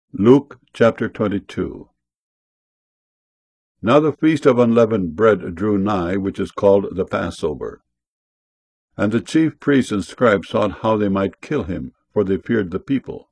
Luke chapter 22. Now the feast of unleavened bread drew nigh, which is called the Passover. And the chief priests and scribes sought how they might kill him, for they feared the people.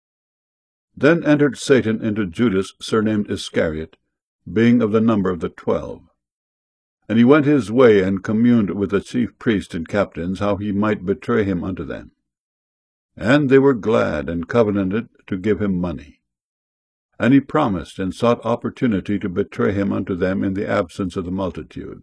Then entered Satan into Judas, surnamed Iscariot, being of the number of the 12. And he went his way, and communed with the chief priests and captains, how he might betray him unto them. And they were glad, and covenanted to give him money. And he promised, and sought opportunity to betray him unto them in the absence of the multitude.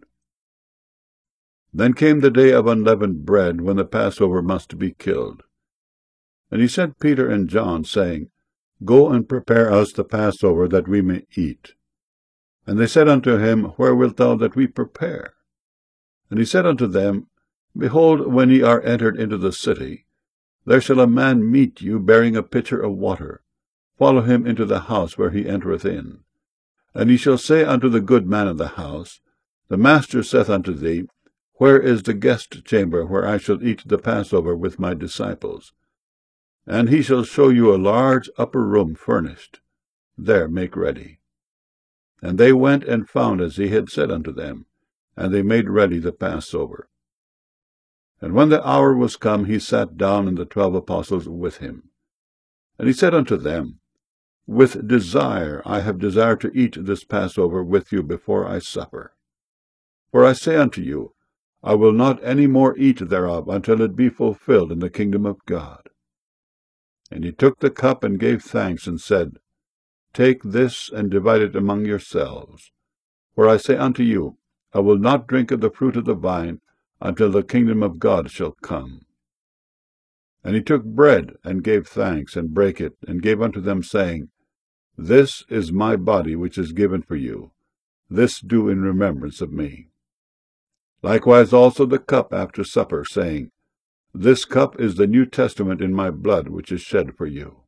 Then came the day of unleavened bread, when the Passover must be killed. And he sent Peter and John, saying, Go and prepare us the Passover, that we may eat. And they said unto him, Where wilt thou that we prepare? And he said unto them, Behold, when ye are entered into the city, there shall a man meet you, bearing a pitcher of water. Follow him into the house where he entereth in. And he shall say unto the good man of the house, The master saith unto thee, Where is the guest chamber, where I shall eat the Passover with my disciples? And he shall show you a large upper room furnished. There make ready. And they went and found as he had said unto them, and they made ready the Passover. And when the hour was come, he sat down, and the 12 apostles with him. And he said unto them, With desire I have desired to eat this Passover with you before I suffer. For I say unto you, I will not any more eat thereof until it be fulfilled in the kingdom of God. And he took the cup and gave thanks, and said, Take this, and divide it among yourselves. For I say unto you, I will not drink of the fruit of the vine until the kingdom of God shall come. And he took bread, and gave thanks, and brake it, and gave unto them, saying, This is my body which is given for you. This do in remembrance of me. Likewise also the cup after supper, saying, This cup is the New Testament in my blood, which is shed for you.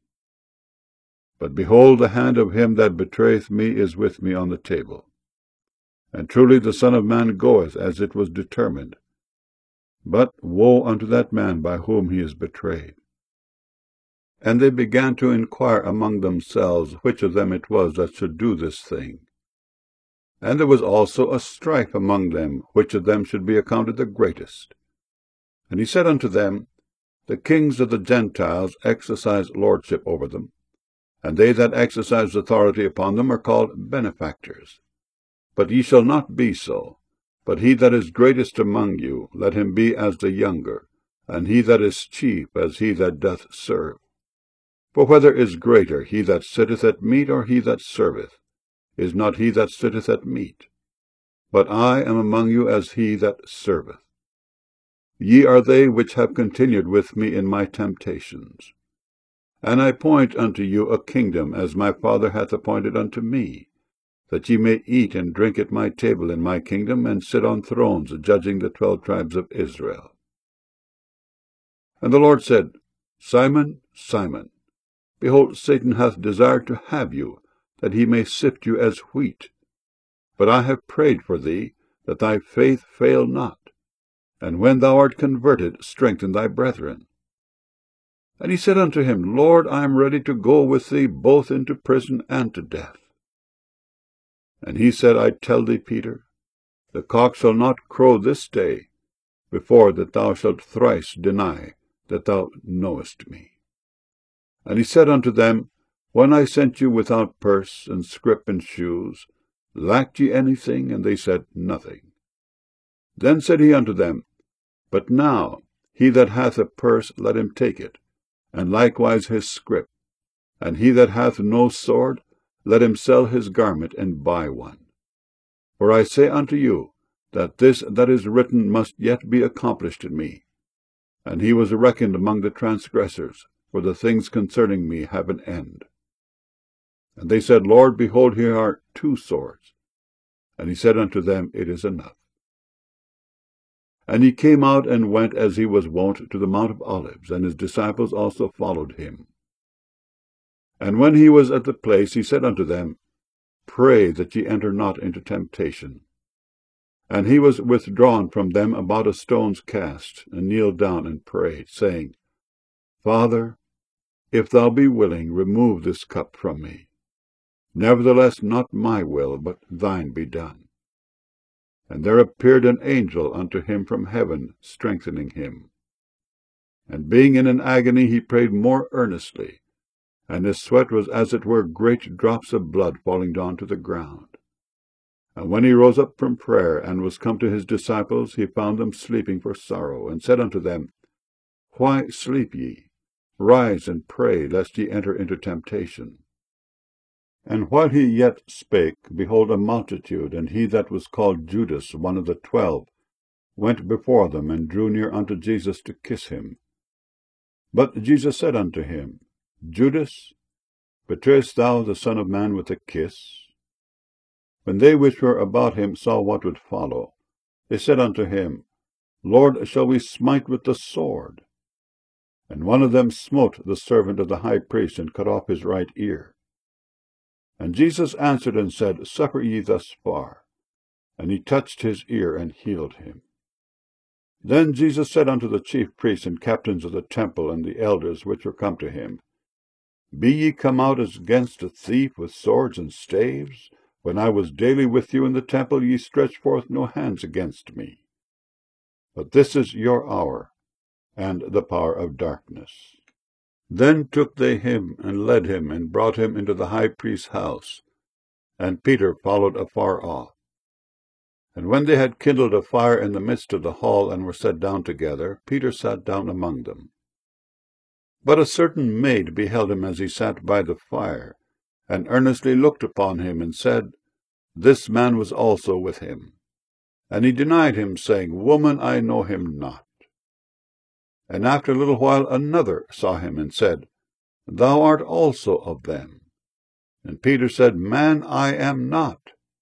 But behold, the hand of him that betrayeth me is with me on the table. And truly the Son of Man goeth as it was determined. But woe unto that man by whom he is betrayed. And they began to inquire among themselves which of them it was that should do this thing. And there was also a strife among them, which of them should be accounted the greatest. And he said unto them, The kings of the Gentiles exercise lordship over them, and they that exercise authority upon them are called benefactors. But ye shall not be so. But he that is greatest among you, let him be as the younger, and he that is chief as he that doth serve. For whether is greater, he that sitteth at meat, or he that serveth? Is not he that sitteth at meat? But I am among you as he that serveth. Ye are they which have continued with me in my temptations. And I point unto you a kingdom, as my Father hath appointed unto me, that ye may eat and drink at my table in my kingdom, and sit on thrones, judging the 12 tribes of Israel. And the Lord said, Simon, Simon, behold, Satan hath desired to have you, that he may sift you as wheat. But I have prayed for thee, that thy faith fail not. And when thou art converted, strengthen thy brethren. And he said unto him, Lord, I am ready to go with thee both into prison and to death. And he said, I tell thee, Peter, the cock shall not crow this day, before that thou shalt thrice deny that thou knowest me. And he said unto them, When I sent you without purse, and scrip, and shoes, lacked ye anything? And they said, Nothing. Then said he unto them, But now he that hath a purse, let him take it, and likewise his scrip. And he that hath no sword, let him sell his garment, and buy one. For I say unto you, that this that is written must yet be accomplished in me. And he was reckoned among the transgressors, for the things concerning me have an end. And they said, Lord, behold, here are 2 swords. And he said unto them, It is enough. And he came out and went as he was wont to the Mount of Olives, and his disciples also followed him. And when he was at the place, he said unto them, Pray that ye enter not into temptation. And he was withdrawn from them about a stone's cast, and kneeled down and prayed, saying, Father, If thou be willing, remove this cup from me. Nevertheless, not my will, but thine be done. And there appeared an angel unto him from heaven, strengthening him. And being in an agony, he prayed more earnestly, and his sweat was as it were great drops of blood falling down to the ground. And when he rose up from prayer, and was come to his disciples, he found them sleeping for sorrow, and said unto them, Why sleep ye? Rise and pray, lest ye enter into temptation. And while he yet spake, behold, a multitude, and he that was called Judas, one of the 12, went before them, and drew near unto Jesus to kiss him. But Jesus said unto him, Judas, betrayest thou the Son of Man with a kiss? When they which were about him saw what would follow, they said unto him, Lord, shall we smite with the sword? And one of them smote the servant of the high priest, and cut off his right ear. And Jesus answered and said, Suffer ye thus far. And he touched his ear, and healed him. Then Jesus said unto the chief priests and captains of the temple, and the elders which were come to him, Be ye come out as against a thief with swords and staves? When I was daily with you in the temple, ye stretched forth no hands against me. But this is your hour, and the power of darkness. Then took they him, and led him, and brought him into the high priest's house. And Peter followed afar off. And when they had kindled a fire in the midst of the hall, and were set down together, Peter sat down among them. But a certain maid beheld him as he sat by the fire, and earnestly looked upon him, and said, This man was also with him. And he denied him, saying, Woman, I know him not. And after a little while another saw him, and said, Thou art also of them. And Peter said, Man, I am not.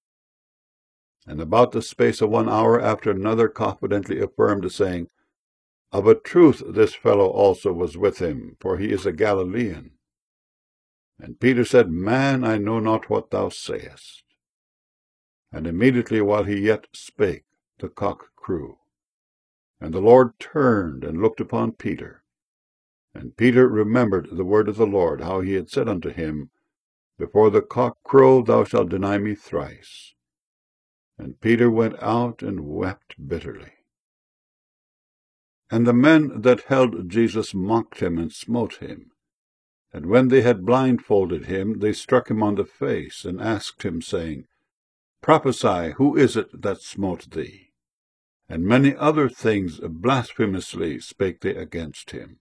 And about the space of 1 hour after another confidently affirmed, saying, Of a truth this fellow also was with him, for he is a Galilean. And Peter said, Man, I know not what thou sayest. And immediately while he yet spake, the cock crew. And the Lord turned and looked upon Peter. And Peter remembered the word of the Lord, how he had said unto him, Before the cock crow thou shalt deny me thrice. And Peter went out and wept bitterly. And the men that held Jesus mocked him and smote him. And when they had blindfolded him, they struck him on the face, and asked him, saying, Prophesy, who is it that smote thee? And many other things blasphemously spake they against him.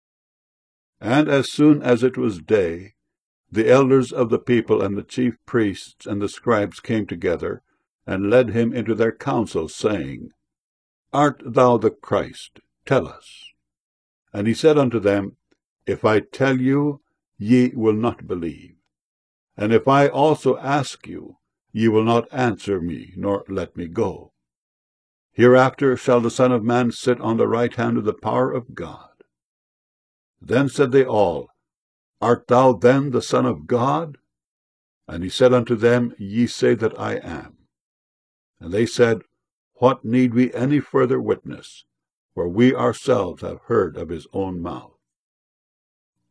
And as soon as it was day, the elders of the people and the chief priests and the scribes came together, and led him into their council, saying, Art thou the Christ? Tell us. And he said unto them, If I tell you, ye will not believe. And if I also ask you, ye will not answer me, nor let me go. Hereafter shall the Son of Man sit on the right hand of the power of God. Then said they all, Art thou then the Son of God? And he said unto them, Ye say that I am. And they said, What need we any further witness? For we ourselves have heard of his own mouth.